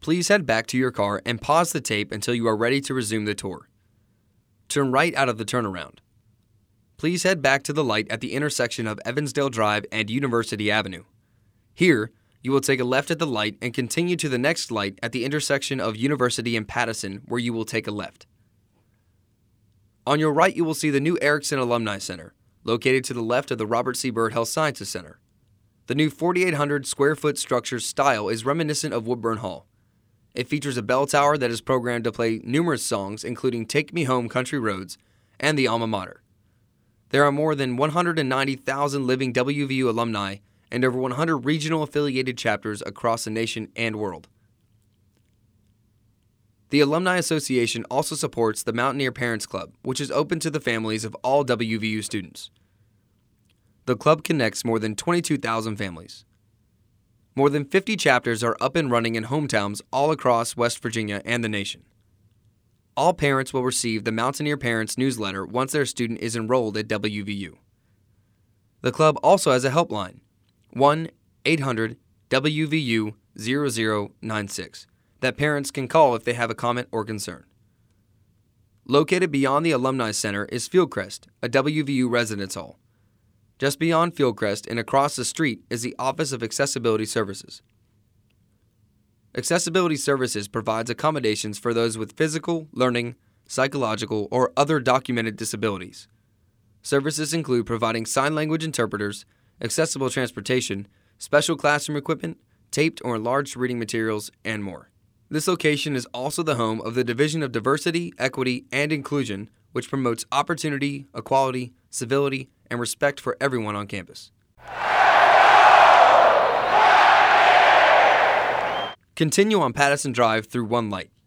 Please head back to your car and pause the tape until you are ready to resume the tour. Turn right out of the turnaround. Please head back to the light at the intersection of Evansdale Drive and University Avenue. Here, you will take a left at the light and continue to the next light at the intersection of University and Pattison, where you will take a left. On your right, you will see the new Erickson Alumni Center, located to the left of the Robert C. Byrd Health Sciences Center. The new 4,800 square foot structure's style is reminiscent of Woodburn Hall. It features a bell tower that is programmed to play numerous songs, including Take Me Home Country Roads and the Alma Mater. There are more than 190,000 living WVU alumni and over 100 regional affiliated chapters across the nation and world. The Alumni Association also supports the Mountaineer Parents Club, which is open to the families of all WVU students. The club connects more than 22,000 families. More than 50 chapters are up and running in hometowns all across West Virginia and the nation. All parents will receive the Mountaineer Parents newsletter once their student is enrolled at WVU. The club also has a helpline, 1-800-WVU-0096, that parents can call if they have a comment or concern. Located beyond the Alumni Center is Fieldcrest, a WVU residence hall. Just beyond Fieldcrest and across the street is the Office of Accessibility Services. Accessibility Services provides accommodations for those with physical, learning, psychological, or other documented disabilities. Services include providing sign language interpreters, accessible transportation, special classroom equipment, taped or enlarged reading materials, and more. This location is also the home of the Division of Diversity, Equity, and Inclusion, which promotes opportunity, equality, civility, and respect for everyone on campus. Continue on Pattison Drive through One Light.